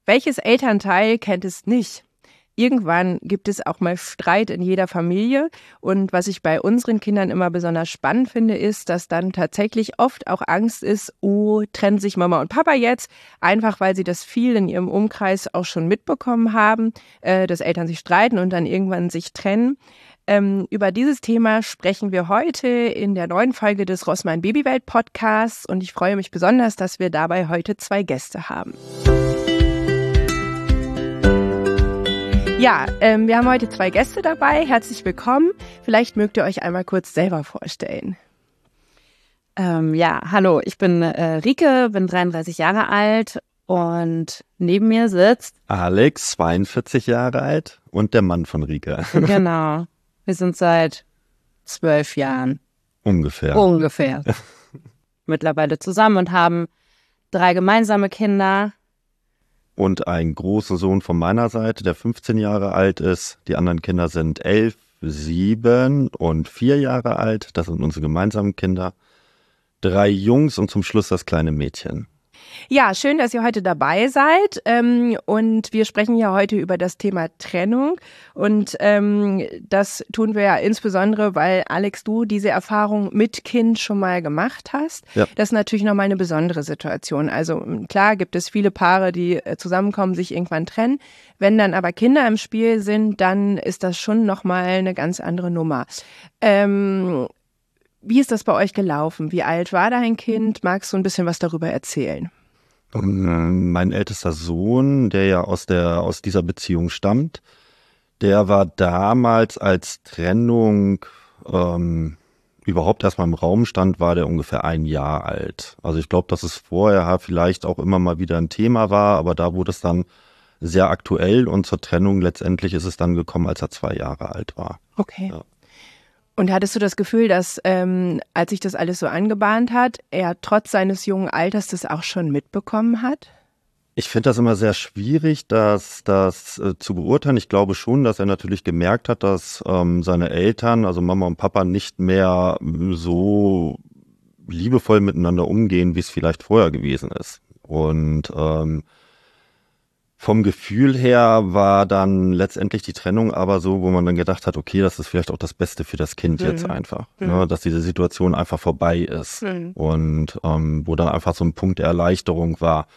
Welches Elternteil kennt es nicht? Irgendwann gibt es auch mal Streit in jeder Familie. Und was ich bei unseren Kindern immer besonders spannend finde, ist, dass dann tatsächlich oft auch Angst ist, oh, trennen sich Mama und Papa jetzt? Einfach weil sie das viel in ihrem Umkreis auch schon mitbekommen haben, dass Eltern sich streiten und dann irgendwann sich trennen. Über dieses Thema sprechen wir heute in der neuen Folge des Rossmann Babywelt Podcasts. Und ich freue mich besonders, dass wir dabei heute 2 Gäste haben. Ja, wir haben heute 2 Gäste dabei. Herzlich willkommen. Vielleicht mögt ihr euch einmal kurz selber vorstellen. Hallo, ich bin Rike, bin 33 Jahre alt und neben mir sitzt Alex, 42 Jahre alt und der Mann von Rike. Genau, wir sind seit 12 Jahren ungefähr mittlerweile zusammen und haben 3 gemeinsame Kinder. Und einen großen Sohn von meiner Seite, der 15 Jahre alt ist. Die anderen Kinder sind 11, 7 und 4 Jahre alt. Das sind unsere gemeinsamen Kinder. 3 Jungs und zum Schluss das kleine Mädchen. Ja, schön, dass ihr heute dabei seid. Und wir sprechen ja heute über das Thema Trennung. Und das tun wir ja insbesondere, weil, Alex, du diese Erfahrung mit Kind schon mal gemacht hast. Ja. Das ist natürlich nochmal eine besondere Situation. Also klar gibt es viele Paare, die zusammenkommen, sich irgendwann trennen. Wenn dann aber Kinder im Spiel sind, dann ist das schon nochmal eine ganz andere Nummer. Wie ist das bei euch gelaufen? Wie alt war dein Kind? Magst du ein bisschen was darüber erzählen? Mein ältester Sohn, der ja aus dieser Beziehung stammt, der war damals, als Trennung überhaupt erstmal im Raum stand, war der ungefähr 1 Jahr alt. Also ich glaube, dass es vorher vielleicht auch immer mal wieder ein Thema war, aber da wurde es dann sehr aktuell und zur Trennung letztendlich ist es dann gekommen, als er 2 Jahre alt war. Okay. Ja. Und hattest du das Gefühl, dass, als sich das alles so angebahnt hat, er trotz seines jungen Alters das auch schon mitbekommen hat? Ich finde das immer sehr schwierig, das zu beurteilen. Ich glaube schon, dass er natürlich gemerkt hat, dass seine Eltern, also Mama und Papa, nicht mehr so liebevoll miteinander umgehen, wie es vielleicht vorher gewesen ist. Und vom Gefühl her war dann letztendlich die Trennung aber so, wo man dann gedacht hat, okay, das ist vielleicht auch das Beste für das Kind jetzt einfach, ne, dass diese Situation einfach vorbei ist und wo dann einfach so ein Punkt der Erleichterung war.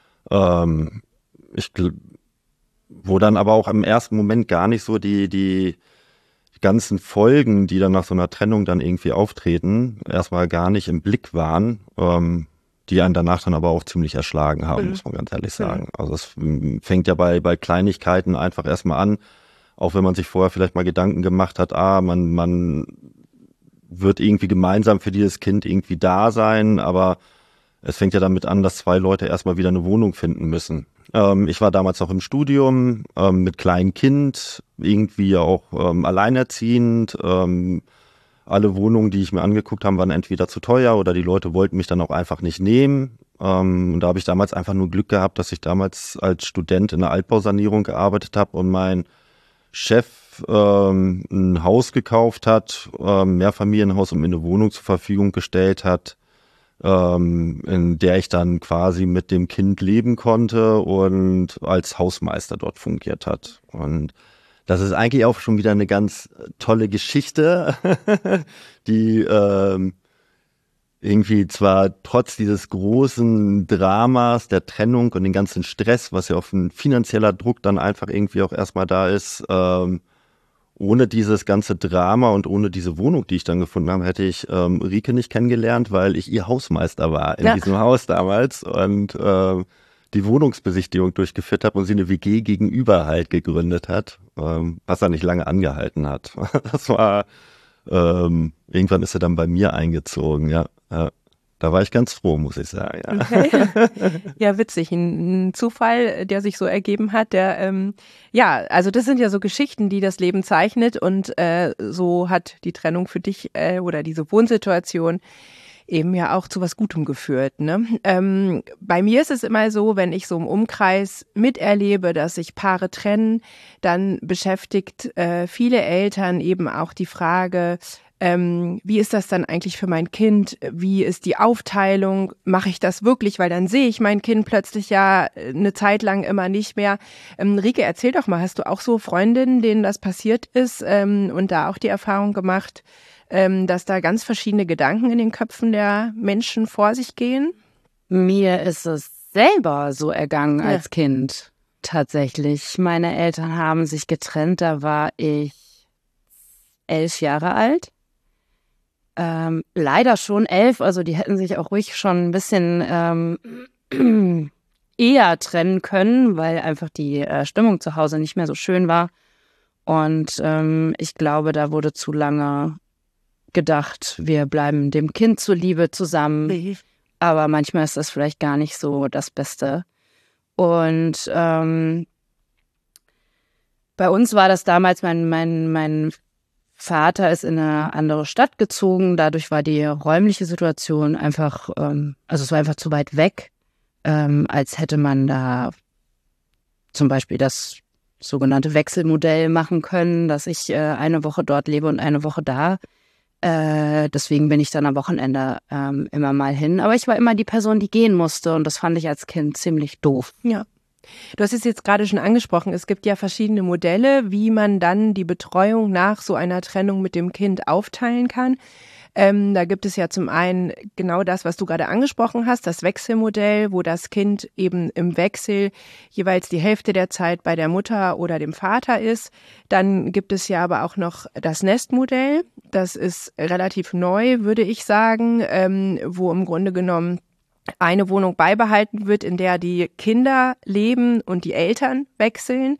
Wo dann aber auch im ersten Moment gar nicht so die ganzen Folgen, die dann nach so einer Trennung dann irgendwie auftreten, erstmal gar nicht im Blick waren, die einen danach dann aber auch ziemlich erschlagen haben, muss man ganz ehrlich sagen. Also es fängt ja bei Kleinigkeiten einfach erstmal an, auch wenn man sich vorher vielleicht mal Gedanken gemacht hat, man wird irgendwie gemeinsam für dieses Kind irgendwie da sein, aber es fängt ja damit an, dass 2 Leute erstmal wieder eine Wohnung finden müssen. Ich war damals noch im Studium, mit kleinem Kind, irgendwie auch alleinerziehend, alle Wohnungen, die ich mir angeguckt habe, waren entweder zu teuer oder die Leute wollten mich dann auch einfach nicht nehmen. Und da habe ich damals einfach nur Glück gehabt, dass ich damals als Student in der Altbausanierung gearbeitet habe und mein Chef ein Haus gekauft hat, Mehrfamilienhaus, und mir eine Wohnung zur Verfügung gestellt hat, in der ich dann quasi mit dem Kind leben konnte und als Hausmeister dort fungiert hat. Und das ist eigentlich auch schon wieder eine ganz tolle Geschichte, die irgendwie zwar trotz dieses großen Dramas der Trennung und den ganzen Stress, was ja auch ein finanzieller Druck dann einfach irgendwie auch erstmal da ist, ohne dieses ganze Drama und ohne diese Wohnung, die ich dann gefunden habe, hätte ich Rike nicht kennengelernt, weil ich ihr Hausmeister war in diesem Haus damals und die Wohnungsbesichtigung durchgeführt habe und sie eine WG gegenüber halt gegründet hat, was dann nicht lange angehalten hat. Das war, irgendwann ist sie dann bei mir eingezogen, ja. Da war ich ganz froh, muss ich sagen. Ja, okay. Ja, witzig. Ein Zufall, der sich so ergeben hat. Also das sind ja so Geschichten, die das Leben zeichnet. Und so hat die Trennung für dich oder diese Wohnsituation eben ja auch zu was Gutem geführt, ne? Bei mir ist es immer so, wenn ich so im Umkreis miterlebe, dass sich Paare trennen, dann beschäftigt viele Eltern eben auch die Frage, wie ist das dann eigentlich für mein Kind? Wie ist die Aufteilung? Mache ich das wirklich? Weil dann sehe ich mein Kind plötzlich ja eine Zeit lang immer nicht mehr. Rike, erzähl doch mal, hast du auch so Freundinnen, denen das passiert ist und da auch die Erfahrung gemacht, dass da ganz verschiedene Gedanken in den Köpfen der Menschen vor sich gehen? Mir ist es selber so ergangen als Kind, tatsächlich. Meine Eltern haben sich getrennt, da war ich 11 Jahre alt. Leider schon 11, also die hätten sich auch ruhig schon ein bisschen eher trennen können, weil einfach die Stimmung zu Hause nicht mehr so schön war. Und ich glaube, da wurde zu lange gedacht, wir bleiben dem Kind zuliebe zusammen. Aber manchmal ist das vielleicht gar nicht so das Beste. Und bei uns war das damals, mein Vater ist in eine andere Stadt gezogen. Dadurch war die räumliche Situation einfach, also es war einfach zu weit weg, als hätte man da zum Beispiel das sogenannte Wechselmodell machen können, dass ich eine Woche dort lebe und eine Woche da. Deswegen bin ich dann am Wochenende immer mal hin. Aber ich war immer die Person, die gehen musste und das fand ich als Kind ziemlich doof. Ja. Du hast es jetzt gerade schon angesprochen, es gibt ja verschiedene Modelle, wie man dann die Betreuung nach so einer Trennung mit dem Kind aufteilen kann. Da gibt es ja zum einen genau das, was du gerade angesprochen hast, das Wechselmodell, wo das Kind eben im Wechsel jeweils die Hälfte der Zeit bei der Mutter oder dem Vater ist. Dann gibt es ja aber auch noch das Nestmodell. Das ist relativ neu, würde ich sagen, wo im Grunde genommen eine Wohnung beibehalten wird, in der die Kinder leben und die Eltern wechseln.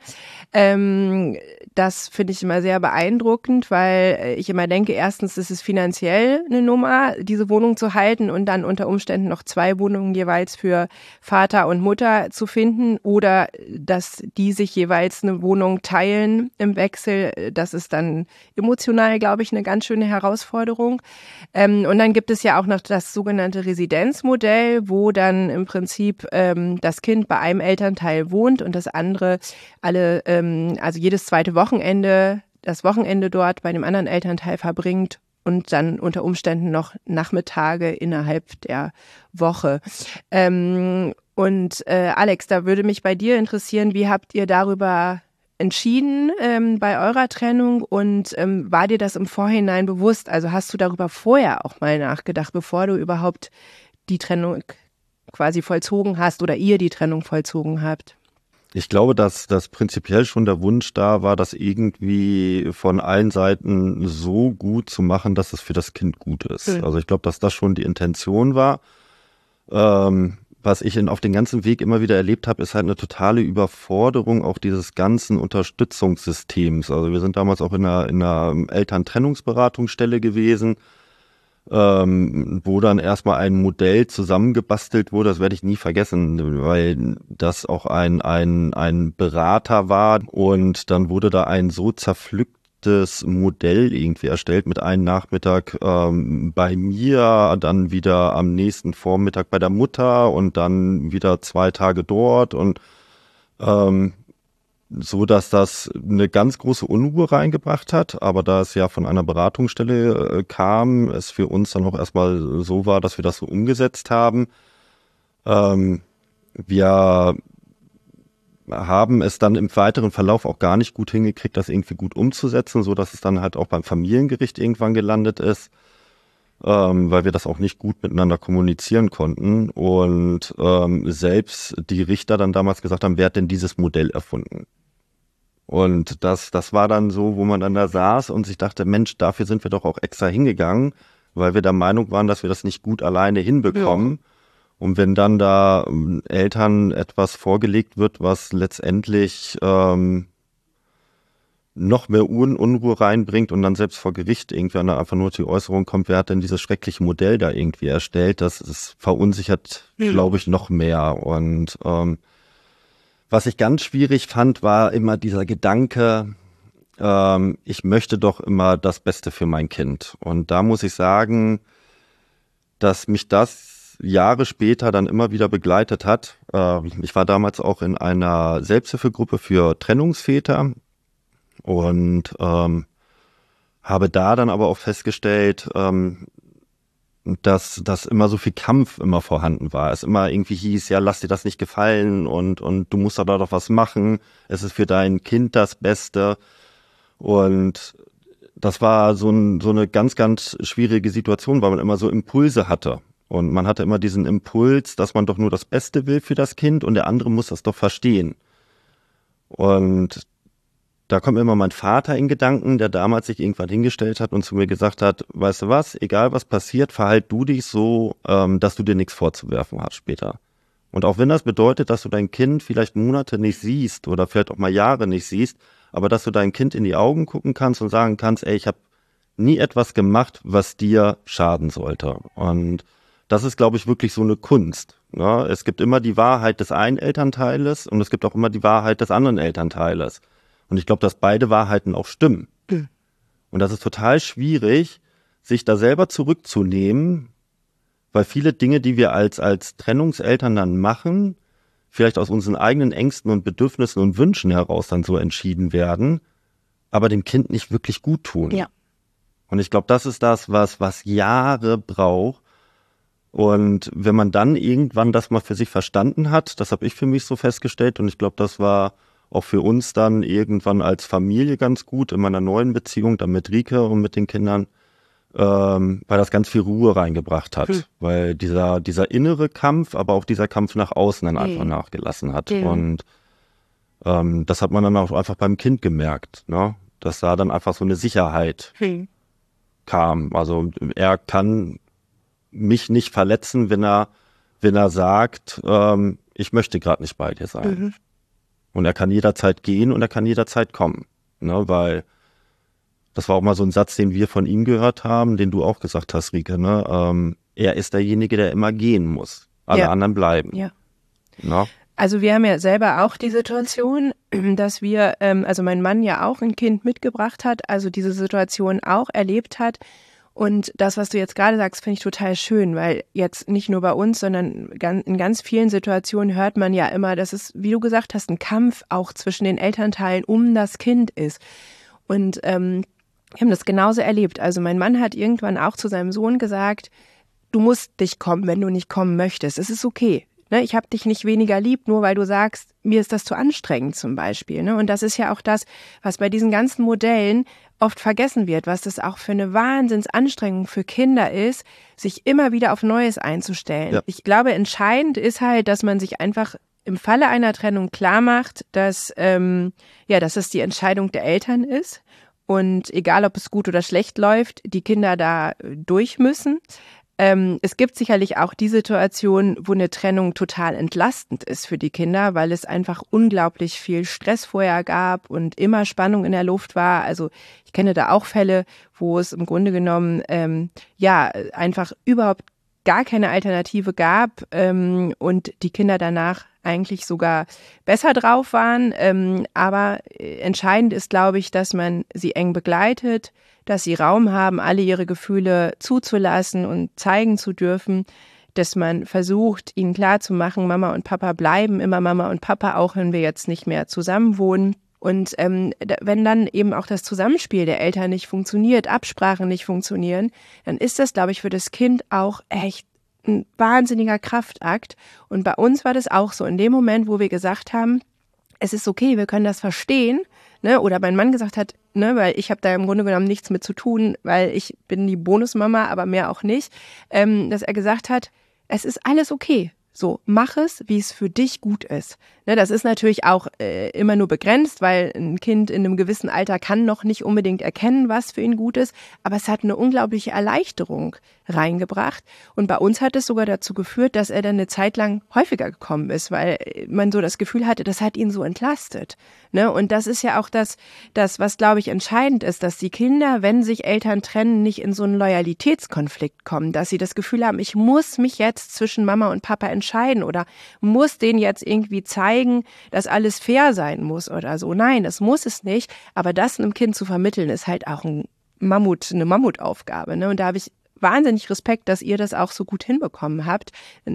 Das finde ich immer sehr beeindruckend, weil ich immer denke, erstens ist es finanziell eine Nummer, diese Wohnung zu halten und dann unter Umständen noch 2 Wohnungen jeweils für Vater und Mutter zu finden oder dass die sich jeweils eine Wohnung teilen im Wechsel. Das ist dann emotional, glaube ich, eine ganz schöne Herausforderung. Und dann gibt es ja auch noch das sogenannte Residenzmodell, wo dann im Prinzip das Kind bei einem Elternteil wohnt und das andere also jedes zweite Wochenende, das Wochenende dort bei dem anderen Elternteil verbringt und dann unter Umständen noch Nachmittage innerhalb der Woche. Alex, da würde mich bei dir interessieren, wie habt ihr darüber entschieden bei eurer Trennung und war dir das im Vorhinein bewusst? Also hast du darüber vorher auch mal nachgedacht, bevor du überhaupt die Trennung quasi vollzogen hast oder ihr die Trennung vollzogen habt? Ich glaube, dass das prinzipiell schon der Wunsch da war, das irgendwie von allen Seiten so gut zu machen, dass es für das Kind gut ist. Also ich glaube, dass das schon die Intention war. Was ich auf den ganzen Weg immer wieder erlebt habe, ist halt eine totale Überforderung auch dieses ganzen Unterstützungssystems. Also wir sind damals auch in einer Elterntrennungsberatungsstelle gewesen, wo dann erstmal ein Modell zusammengebastelt wurde, das werde ich nie vergessen, weil das auch ein Berater war und dann wurde da ein so zerpflücktes Modell irgendwie erstellt mit einem Nachmittag bei mir, dann wieder am nächsten Vormittag bei der Mutter und dann wieder 2 Tage dort und so, dass das eine ganz große Unruhe reingebracht hat. Aber da es ja von einer Beratungsstelle kam, es für uns dann auch erstmal so war, dass wir das so umgesetzt haben. Wir haben es dann im weiteren Verlauf auch gar nicht gut hingekriegt, das irgendwie gut umzusetzen, so dass es dann halt auch beim Familiengericht irgendwann gelandet ist, weil wir das auch nicht gut miteinander kommunizieren konnten. Und selbst die Richter dann damals gesagt haben, wer hat denn dieses Modell erfunden? Und das war dann so, wo man dann da saß und sich dachte, Mensch, dafür sind wir doch auch extra hingegangen, weil wir der Meinung waren, dass wir das nicht gut alleine hinbekommen. Ja. Und wenn dann da Eltern etwas vorgelegt wird, was letztendlich noch mehr Unruhe reinbringt und dann selbst vor Gericht irgendwann einfach nur die Äußerung kommt, wer hat denn dieses schreckliche Modell da irgendwie erstellt, das ist verunsichert, glaube ich, noch mehr. Und was ich ganz schwierig fand, war immer dieser Gedanke, ich möchte doch immer das Beste für mein Kind. Und da muss ich sagen, dass mich das Jahre später dann immer wieder begleitet hat. Ich war damals auch in einer Selbsthilfegruppe für Trennungsväter und habe da dann aber auch festgestellt, dass immer so viel Kampf immer vorhanden war. Es immer irgendwie hieß, ja, lass dir das nicht gefallen und du musst da doch was machen. Es ist für dein Kind das Beste. Und das war so eine ganz, ganz schwierige Situation, weil man immer so Impulse hatte. Und man hatte immer diesen Impuls, dass man doch nur das Beste will für das Kind und der andere muss das doch verstehen. Und da kommt immer mein Vater in Gedanken, der damals sich irgendwann hingestellt hat und zu mir gesagt hat, weißt du was, egal was passiert, verhalt du dich so, dass du dir nichts vorzuwerfen hast später. Und auch wenn das bedeutet, dass du dein Kind vielleicht Monate nicht siehst oder vielleicht auch mal Jahre nicht siehst, aber dass du dein Kind in die Augen gucken kannst und sagen kannst, ey, ich habe nie etwas gemacht, was dir schaden sollte. Und das ist, glaube ich, wirklich so eine Kunst. Ne? Es gibt immer die Wahrheit des einen Elternteiles und es gibt auch immer die Wahrheit des anderen Elternteiles. Und ich glaube, dass beide Wahrheiten auch stimmen. Mhm. Und das ist total schwierig, sich da selber zurückzunehmen, weil viele Dinge, die wir als Trennungseltern dann machen, vielleicht aus unseren eigenen Ängsten und Bedürfnissen und Wünschen heraus dann so entschieden werden, aber dem Kind nicht wirklich gut tun. Ja. Und ich glaube, das ist das, was Jahre braucht. Und wenn man dann irgendwann das mal für sich verstanden hat, das habe ich für mich so festgestellt und ich glaube, das war auch für uns dann irgendwann als Familie ganz gut in meiner neuen Beziehung, dann mit Rike und mit den Kindern, weil das ganz viel Ruhe reingebracht hat. Weil dieser innere Kampf, aber auch dieser Kampf nach außen dann einfach nachgelassen hat. Und das hat man dann auch einfach beim Kind gemerkt, ne? Dass da dann einfach so eine Sicherheit kam. Also er kann mich nicht verletzen, wenn er sagt, ich möchte gerade nicht bei dir sein. Und er kann jederzeit gehen und er kann jederzeit kommen. Ne? Weil das war auch mal so ein Satz, den wir von ihm gehört haben, den du auch gesagt hast, Rike. Ne? Er ist derjenige, der immer gehen muss. Alle anderen bleiben. Ja. Ne? Also wir haben ja selber auch die Situation, dass wir, also mein Mann ja auch ein Kind mitgebracht hat, also diese Situation auch erlebt hat. Und das, was du jetzt gerade sagst, finde ich total schön, weil jetzt nicht nur bei uns, sondern in ganz vielen Situationen hört man ja immer, dass es, wie du gesagt hast, ein Kampf auch zwischen den Elternteilen um das Kind ist. Und wir haben das genauso erlebt. Also mein Mann hat irgendwann auch zu seinem Sohn gesagt, du musst nicht kommen, wenn du nicht kommen möchtest. Es ist okay. Ne? Ich habe dich nicht weniger lieb, nur weil du sagst, mir ist das zu anstrengend zum Beispiel. Ne? Und das ist ja auch das, was bei diesen ganzen Modellen oft vergessen wird, was das auch für eine Wahnsinnsanstrengung für Kinder ist, sich immer wieder auf Neues einzustellen. Ja. Ich glaube, entscheidend ist halt, dass man sich einfach im Falle einer Trennung klar macht, dass es die Entscheidung der Eltern ist und egal, ob es gut oder schlecht läuft, die Kinder da durch müssen. Es gibt sicherlich auch die Situation, wo eine Trennung total entlastend ist für die Kinder, weil es einfach unglaublich viel Stress vorher gab und immer Spannung in der Luft war. Also ich kenne da auch Fälle, wo es im Grunde genommen einfach überhaupt gar keine Alternative gab und die Kinder danach eigentlich sogar besser drauf waren. Aber entscheidend ist, glaube ich, dass man sie eng begleitet, dass sie Raum haben, alle ihre Gefühle zuzulassen und zeigen zu dürfen, dass man versucht, ihnen klarzumachen, Mama und Papa bleiben immer Mama und Papa, auch wenn wir jetzt nicht mehr zusammen wohnen. Und wenn dann eben auch das Zusammenspiel der Eltern nicht funktioniert, Absprachen nicht funktionieren, dann ist das, glaube ich, für das Kind auch echt ein wahnsinniger Kraftakt. Und bei uns war das auch so. In dem Moment, wo wir gesagt haben, es ist okay, wir können das verstehen, ne? Oder mein Mann gesagt hat, ne, weil ich habe da im Grunde genommen nichts mit zu tun, weil ich bin die Bonusmama, aber mehr auch nicht, dass er gesagt hat, es ist alles okay. So, mach es, wie es für dich gut ist. Ne, das ist natürlich auch immer nur begrenzt, weil ein Kind in einem gewissen Alter kann noch nicht unbedingt erkennen, was für ihn gut ist, aber es hat eine unglaubliche Erleichterung reingebracht. Und bei uns hat es sogar dazu geführt, dass er dann eine Zeit lang häufiger gekommen ist, weil man so das Gefühl hatte, das hat ihn so entlastet. Ne? Und das ist ja auch das, was, glaube ich, entscheidend ist, dass die Kinder, wenn sich Eltern trennen, nicht in so einen Loyalitätskonflikt kommen, dass sie das Gefühl haben, ich muss mich jetzt zwischen Mama und Papa entscheiden oder muss denen jetzt irgendwie zeigen, dass alles fair sein muss oder so. Nein, das muss es nicht. Aber das einem Kind zu vermitteln, ist halt auch eine Mammutaufgabe. Ne? Und da habe ich wahnsinnig Respekt, dass ihr das auch so gut hinbekommen habt.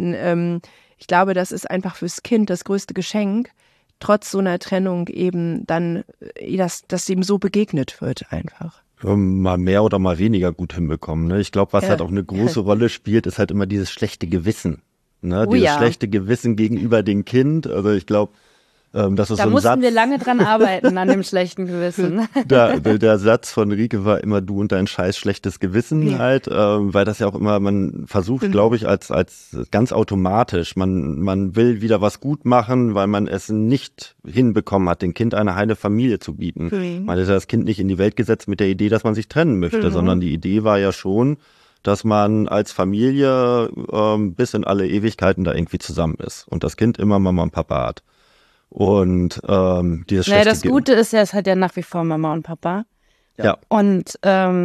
Ich glaube, das ist einfach fürs Kind das größte Geschenk, trotz so einer Trennung eben dann, dass ihm so begegnet wird einfach. mal mehr oder mal weniger gut hinbekommen. Ne? Ich glaube, was halt auch eine große Rolle spielt, ist halt immer dieses schlechte Gewissen. Ne? Dieses schlechte Gewissen gegenüber dem Kind. Also ich glaube, das ist da so ein mussten Satz. wir lange dran arbeiten, an dem schlechten Gewissen. Der Satz von Rike war immer du und dein scheiß schlechtes Gewissen halt, weil das ja auch immer, man versucht, glaube ich, als ganz automatisch, man will wieder was gut machen, weil man es nicht hinbekommen hat, dem Kind eine heile Familie zu bieten. Man hat ja das Kind nicht in die Welt gesetzt mit der Idee, dass man sich trennen möchte, sondern die Idee war ja schon, dass man als Familie bis in alle Ewigkeiten da irgendwie zusammen ist und das Kind immer Mama und Papa hat. Und dieses schlechte das Gute ist ja, es hat ja nach wie vor Mama und Papa. Ja. Und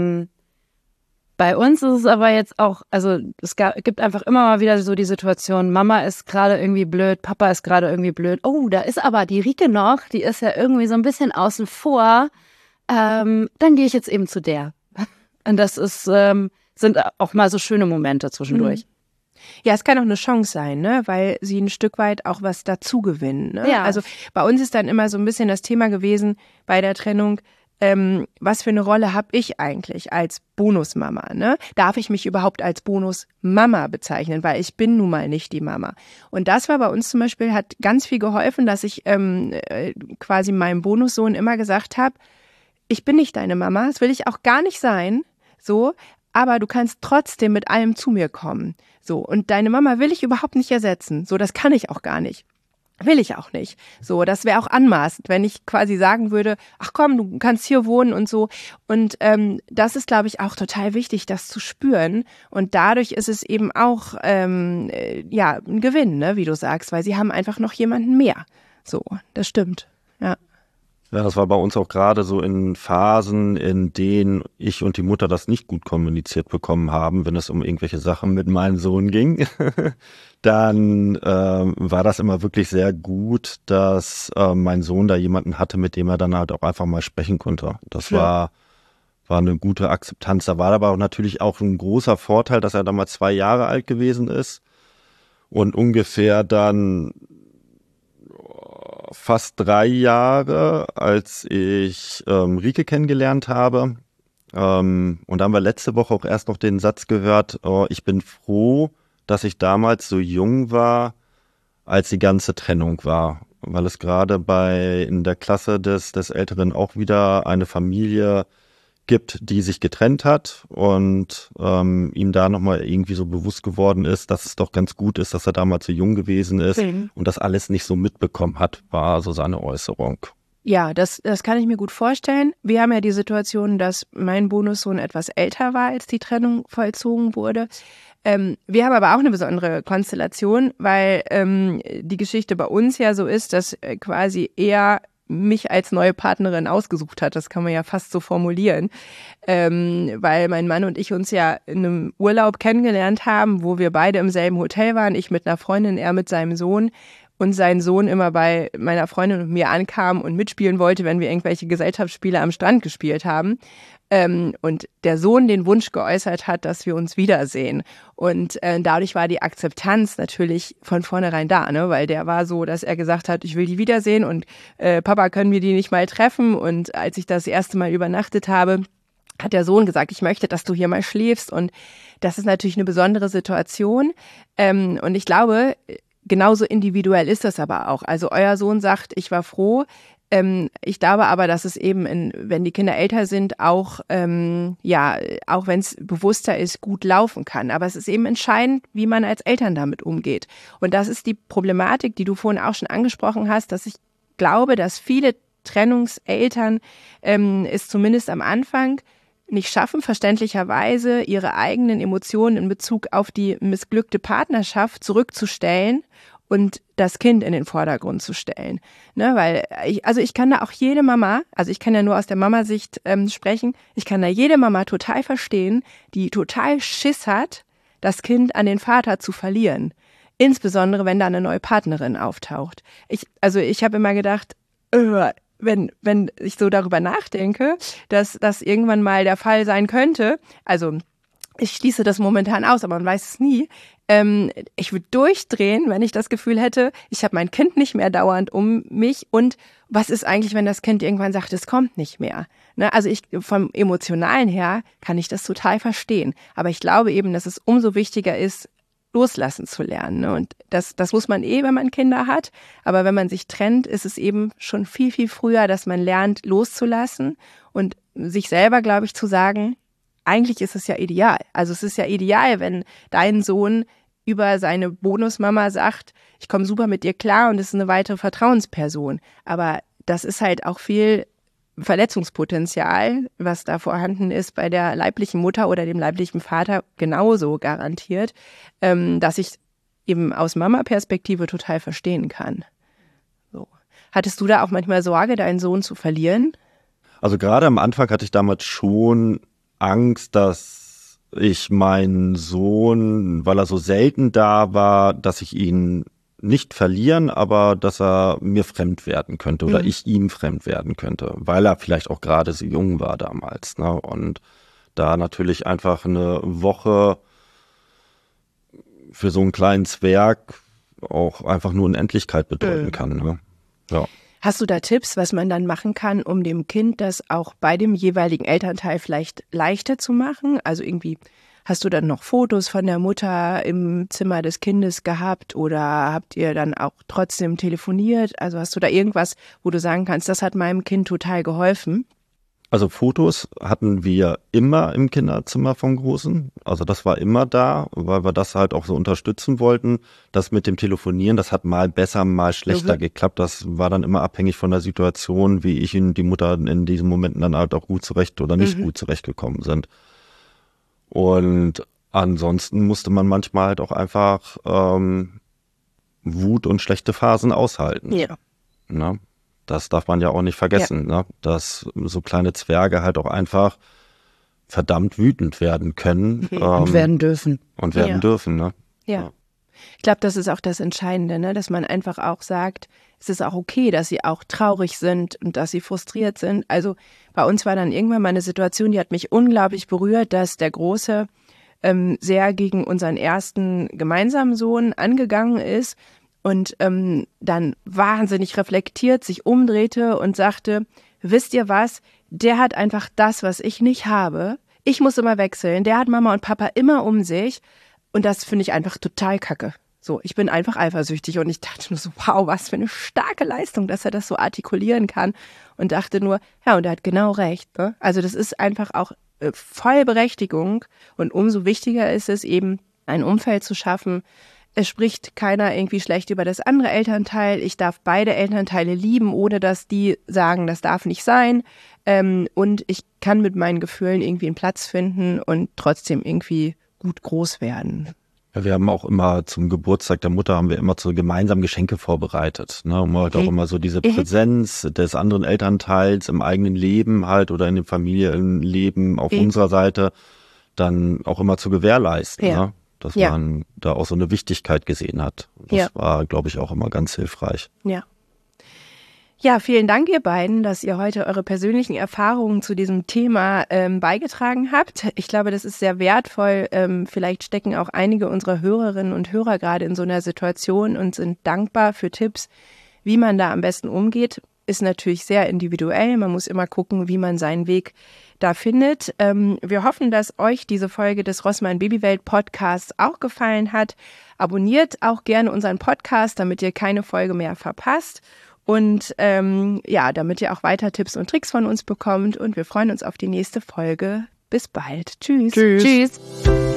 bei uns ist es aber jetzt auch, also es gibt einfach immer mal wieder so die Situation, Mama ist gerade irgendwie blöd, Papa ist gerade irgendwie blöd. Oh, da ist aber die Rike noch, die ist ja irgendwie so ein bisschen außen vor. Dann gehe ich jetzt eben zu der. Und das ist, sind auch mal so schöne Momente zwischendurch. Ja, es kann auch eine Chance sein, ne, weil sie ein Stück weit auch was dazu gewinnen. Ne? Ja. Also bei uns ist dann immer so ein bisschen das Thema gewesen bei der Trennung, was für eine Rolle habe ich eigentlich als Bonusmama? Ne? Darf ich mich überhaupt als Bonusmama bezeichnen? Weil ich bin nun mal nicht die Mama. Und das war bei uns zum Beispiel, hat ganz viel geholfen, dass ich quasi meinem Bonussohn immer gesagt habe, ich bin nicht deine Mama, das will ich auch gar nicht sein, so, aber du kannst trotzdem mit allem zu mir kommen. So, und deine Mama will ich überhaupt nicht ersetzen. So, das kann ich auch gar nicht. Will ich auch nicht. So, das wäre auch anmaßend, wenn ich quasi sagen würde, ach komm, du kannst hier wohnen und so. Und das ist, glaube ich, auch total wichtig, das zu spüren. Und dadurch ist es eben auch ein Gewinn, ne, wie du sagst, weil sie haben einfach noch jemanden mehr. So, das stimmt. Ja. Ja, das war bei uns auch gerade so in Phasen, in denen ich und die Mutter das nicht gut kommuniziert bekommen haben, wenn es um irgendwelche Sachen mit meinem Sohn ging. Dann war das immer wirklich sehr gut, dass mein Sohn da jemanden hatte, mit dem er dann halt auch einfach mal sprechen konnte. Das war eine gute Akzeptanz. Da war aber auch natürlich auch ein großer Vorteil, dass er damals 2 Jahre alt gewesen ist und ungefähr dann fast 3 Jahre, als ich Rike kennengelernt habe. Und da haben wir letzte Woche auch erst noch den Satz gehört, ich bin froh, dass ich damals so jung war, als die ganze Trennung war. Weil es gerade in der Klasse des Älteren auch wieder eine Familie gibt, die sich getrennt hat und ihm da nochmal irgendwie so bewusst geworden ist, dass es doch ganz gut ist, dass er damals so jung gewesen ist und das alles nicht so mitbekommen hat, war so seine Äußerung. Ja, das kann ich mir gut vorstellen. Wir haben ja die Situation, dass mein Bonussohn etwas älter war, als die Trennung vollzogen wurde. Wir haben aber auch eine besondere Konstellation, weil die Geschichte bei uns ja so ist, dass quasi er mich als neue Partnerin ausgesucht hat. Das kann man ja fast so formulieren, weil mein Mann und ich uns ja in einem Urlaub kennengelernt haben, wo wir beide im selben Hotel waren, ich mit einer Freundin, er mit seinem Sohn und sein Sohn immer bei meiner Freundin und mir ankam und mitspielen wollte, wenn wir irgendwelche Gesellschaftsspiele am Strand gespielt haben. Und der Sohn den Wunsch geäußert hat, dass wir uns wiedersehen. Und dadurch war die Akzeptanz natürlich von vornherein da, ne? Weil der war so, dass er gesagt hat, ich will die wiedersehen und Papa, können wir die nicht mal treffen? Und als ich das erste Mal übernachtet habe, hat der Sohn gesagt, ich möchte, dass du hier mal schläfst. Und das ist natürlich eine besondere Situation. Und ich glaube, genauso individuell ist das aber auch. Also euer Sohn sagt, ich war froh. Ich glaube aber, dass es eben, wenn die Kinder älter sind, auch auch wenn es bewusster ist, gut laufen kann. Aber es ist eben entscheidend, wie man als Eltern damit umgeht. Und das ist die Problematik, die du vorhin auch schon angesprochen hast, dass ich glaube, dass viele Trennungseltern es zumindest am Anfang nicht schaffen, verständlicherweise ihre eigenen Emotionen in Bezug auf die missglückte Partnerschaft zurückzustellen und das Kind in den Vordergrund zu stellen. Ne, weil ich kann da auch jede Mama, also ich kann ja nur aus der Mamasicht sprechen, ich kann da jede Mama total verstehen, die total Schiss hat, das Kind an den Vater zu verlieren. Insbesondere, wenn da eine neue Partnerin auftaucht. Ich habe immer gedacht, wenn ich so darüber nachdenke, dass das irgendwann mal der Fall sein könnte, also ich schließe das momentan aus, aber man weiß es nie, Ich würde durchdrehen, wenn ich das Gefühl hätte, ich habe mein Kind nicht mehr dauernd um mich. Und was ist eigentlich, wenn das Kind irgendwann sagt, es kommt nicht mehr? Ne? Also vom Emotionalen her kann ich das total verstehen. Aber ich glaube eben, dass es umso wichtiger ist, loslassen zu lernen. Ne? Und das muss man wenn man Kinder hat. Aber wenn man sich trennt, ist es eben schon viel, viel früher, dass man lernt, loszulassen und sich selber, glaube ich, zu sagen, eigentlich ist es ja ideal. Also es ist ja ideal, wenn dein Sohn über seine Bonusmama sagt, ich komme super mit dir klar und es ist eine weitere Vertrauensperson. Aber das ist halt auch viel Verletzungspotenzial, was da vorhanden ist bei der leiblichen Mutter oder dem leiblichen Vater genauso garantiert, dass ich eben aus Mama-Perspektive total verstehen kann. So. Hattest du da auch manchmal Sorge, deinen Sohn zu verlieren? Also gerade am Anfang hatte ich damals schon Angst, dass ich meinen Sohn, weil er so selten da war, dass ich ihn nicht verlieren, aber dass er mir fremd werden könnte oder ich ihm fremd werden könnte, weil er vielleicht auch gerade so jung war damals. Ne? Und da natürlich einfach eine Woche für so einen kleinen Zwerg auch einfach nur Unendlichkeit bedeuten kann. Ne? Ja. Hast du da Tipps, was man dann machen kann, um dem Kind das auch bei dem jeweiligen Elternteil vielleicht leichter zu machen? Also irgendwie, hast du dann noch Fotos von der Mutter im Zimmer des Kindes gehabt oder habt ihr dann auch trotzdem telefoniert? Also hast du da irgendwas, wo du sagen kannst, das hat meinem Kind total geholfen? Also Fotos hatten wir immer im Kinderzimmer vom Großen. Also das war immer da, weil wir das halt auch so unterstützen wollten. Das mit dem Telefonieren, das hat mal besser, mal schlechter geklappt. Das war dann immer abhängig von der Situation, wie ich und die Mutter in diesen Momenten dann halt auch gut zurecht oder nicht gut zurechtgekommen sind. Und ansonsten musste man manchmal halt auch einfach Wut und schlechte Phasen aushalten. Ja. Ne? Das darf man ja auch nicht vergessen, ne? Dass so kleine Zwerge halt auch einfach verdammt wütend werden können. Und werden dürfen. Und werden dürfen, ne? Ja. Ich glaube, das ist auch das Entscheidende, ne? Dass man einfach auch sagt, es ist auch okay, dass sie auch traurig sind und dass sie frustriert sind. Also bei uns war dann irgendwann mal eine Situation, die hat mich unglaublich berührt, dass der Große sehr gegen unseren ersten gemeinsamen Sohn angegangen ist. Und dann wahnsinnig reflektiert sich umdrehte und sagte, wisst ihr was, der hat einfach das, was ich nicht habe. Ich muss immer wechseln, der hat Mama und Papa immer um sich und das finde ich einfach total kacke. So, ich bin einfach eifersüchtig und ich dachte nur so, wow, was für eine starke Leistung, dass er das so artikulieren kann und dachte nur, ja, und er hat genau recht. Ne? Also das ist einfach auch voll Berechtigung und umso wichtiger ist es eben, ein Umfeld zu schaffen. Es spricht keiner irgendwie schlecht über das andere Elternteil. Ich darf beide Elternteile lieben, ohne dass die sagen, das darf nicht sein. Und ich kann mit meinen Gefühlen irgendwie einen Platz finden und trotzdem irgendwie gut groß werden. Ja, wir haben auch immer zum Geburtstag der Mutter haben wir immer so gemeinsam Geschenke vorbereitet, ne, um halt auch immer so diese Präsenz des anderen Elternteils im eigenen Leben halt oder in dem Familienleben auf unserer Seite dann auch immer zu gewährleisten, ne? Dass man da auch so eine Wichtigkeit gesehen hat. Das war, glaube ich, auch immer ganz hilfreich. Ja. Ja, vielen Dank, ihr beiden, dass ihr heute eure persönlichen Erfahrungen zu diesem Thema beigetragen habt. Ich glaube, das ist sehr wertvoll. Vielleicht stecken auch einige unserer Hörerinnen und Hörer gerade in so einer Situation und sind dankbar für Tipps, wie man da am besten umgeht. Ist natürlich sehr individuell. Man muss immer gucken, wie man seinen Weg da findet. Wir hoffen, dass euch diese Folge des Rossmann Babywelt Podcasts auch gefallen hat. Abonniert auch gerne unseren Podcast, damit ihr keine Folge mehr verpasst. Und damit ihr auch weiter Tipps und Tricks von uns bekommt. Und wir freuen uns auf die nächste Folge. Bis bald. Tschüss. Tschüss.